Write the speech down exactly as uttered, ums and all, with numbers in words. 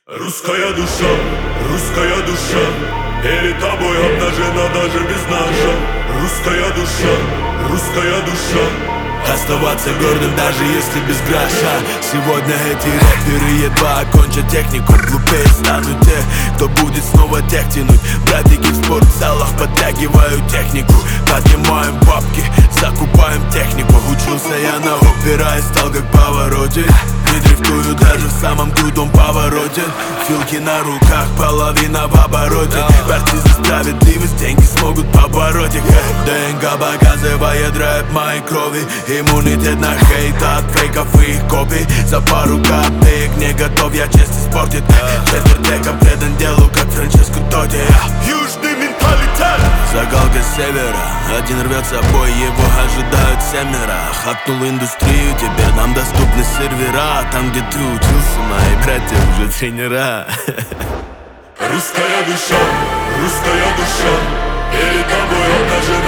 Русская душа, русская душа, перед тобой обнажена даже без ножа. Русская душа, русская душа, оставаться гордым, даже если без гроша. Сегодня эти рэперы едва окончат технику. Глупее станут те, кто будет снова тех тянуть. Братики в спортзалах подтягивают технику. Поднимаем бабки, закупаем технику. Учился я на опера и стал как Pavarotti. Не дрифтую даже в самом крутом повороте. Филки на руках, половина в обороте. Борцы за справедливость, деньги смогут побороть их. ДНК показывает рэп моей крови. Иммунитет на хейт от фейков и их копий. За пару копеек не готов я честь испортить. Четверть века предан делу, как Франческо Тотти. южный менталитет. Загалка севера, один рвется в бой, его ожидают семеро. Хакнул индустрию, теперь нам доступны сервера. Там, где ты учился, мои братья уже тренера. Русская душа, русская душа, перед тобой обнажена